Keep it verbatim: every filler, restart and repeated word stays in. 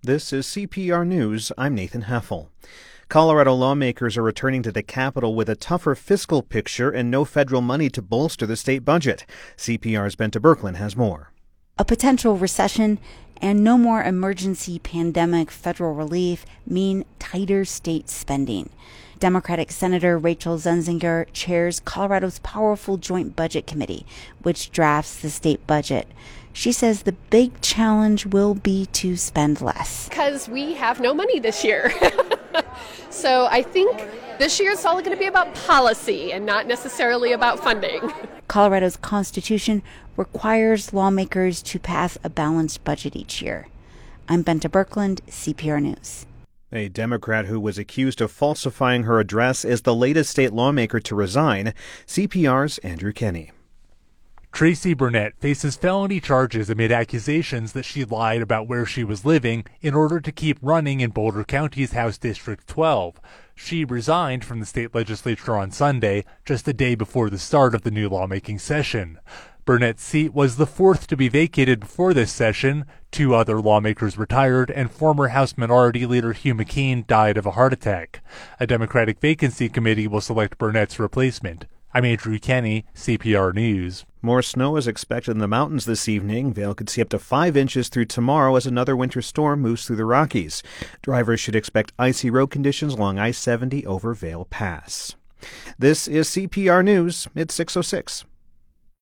This is C P R News. I'm Nathan Heffel. Colorado lawmakers are returning to the Capitol with a tougher fiscal picture and no federal money to bolster the state budget. C P R's Bente Birkeland has more. A potential recession and no more emergency pandemic federal relief mean tighter state spending. Democratic Senator Rachel Zunzinger chairs Colorado's powerful Joint Budget Committee, which drafts the state budget. She says the big challenge will be to spend less. Because we have no money this year. So I think this year it's all going to be about policy and not necessarily about funding. Colorado's Constitution requires lawmakers to pass a balanced budget each year. I'm Bente Birkeland, C P R News. A Democrat who was accused of falsifying her address is the latest state lawmaker to resign. C P R's Andrew Kenney. Tracy Burnett faces felony charges amid accusations that she lied about where she was living in order to keep running in Boulder County's House District twelve. She resigned from the state legislature on Sunday, just a day before the start of the new lawmaking session. Burnett's seat was the fourth to be vacated before this session. Two other lawmakers retired, and former House Minority Leader Hugh McKean died of a heart attack. A Democratic vacancy committee will select Burnett's replacement. I'm Andrew Kenney, C P R News. More snow is expected in the mountains this evening. Vail could see up to five inches through tomorrow as another winter storm moves through the Rockies. Drivers should expect icy road conditions along I seventy over Vail Pass. This is C P R News. It's six oh six.